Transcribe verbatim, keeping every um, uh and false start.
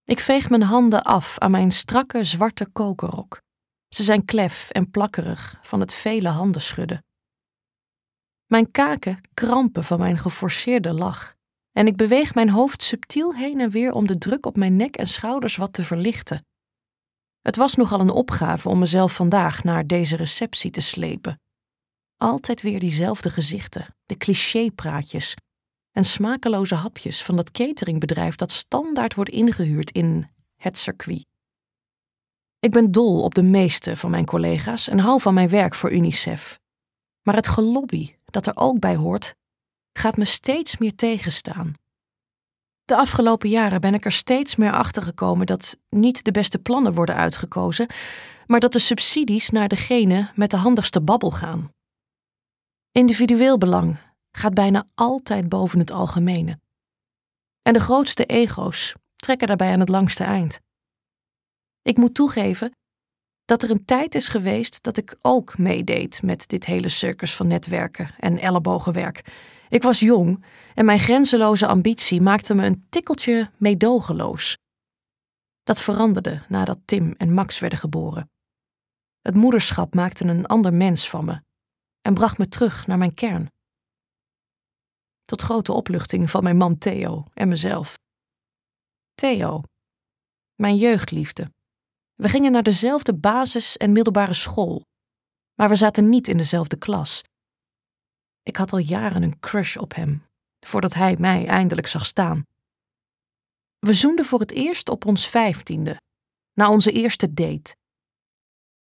Ik veeg mijn handen af aan mijn strakke zwarte kokerrok. Ze zijn klef en plakkerig van het vele handen schudden. Mijn kaken krampen van mijn geforceerde lach en ik beweeg mijn hoofd subtiel heen en weer om de druk op mijn nek en schouders wat te verlichten. Het was nogal een opgave om mezelf vandaag naar deze receptie te slepen. Altijd weer diezelfde gezichten, de clichépraatjes en smakeloze hapjes van dat cateringbedrijf dat standaard wordt ingehuurd in het circuit. Ik ben dol op de meeste van mijn collega's en hou van mijn werk voor UNICEF. Maar het gelobby dat er ook bij hoort, gaat me steeds meer tegenstaan. De afgelopen jaren ben ik er steeds meer achter gekomen dat niet de beste plannen worden uitgekozen, maar dat de subsidies naar degene met de handigste babbel gaan. Individueel belang gaat bijna altijd boven het algemene. En de grootste ego's trekken daarbij aan het langste eind. Ik moet toegeven dat er een tijd is geweest dat ik ook meedeed met dit hele circus van netwerken en ellebogenwerk. Ik was jong en mijn grenzeloze ambitie maakte me een tikkeltje meedogenloos. Dat veranderde nadat Tim en Max werden geboren. Het moederschap maakte een ander mens van me en bracht me terug naar mijn kern. Tot grote opluchting van mijn man Theo en mezelf. Theo, mijn jeugdliefde. We gingen naar dezelfde basis- en middelbare school, maar we zaten niet in dezelfde klas. Ik had al jaren een crush op hem, voordat hij mij eindelijk zag staan. We zoenden voor het eerst op ons vijftiende, na onze eerste date.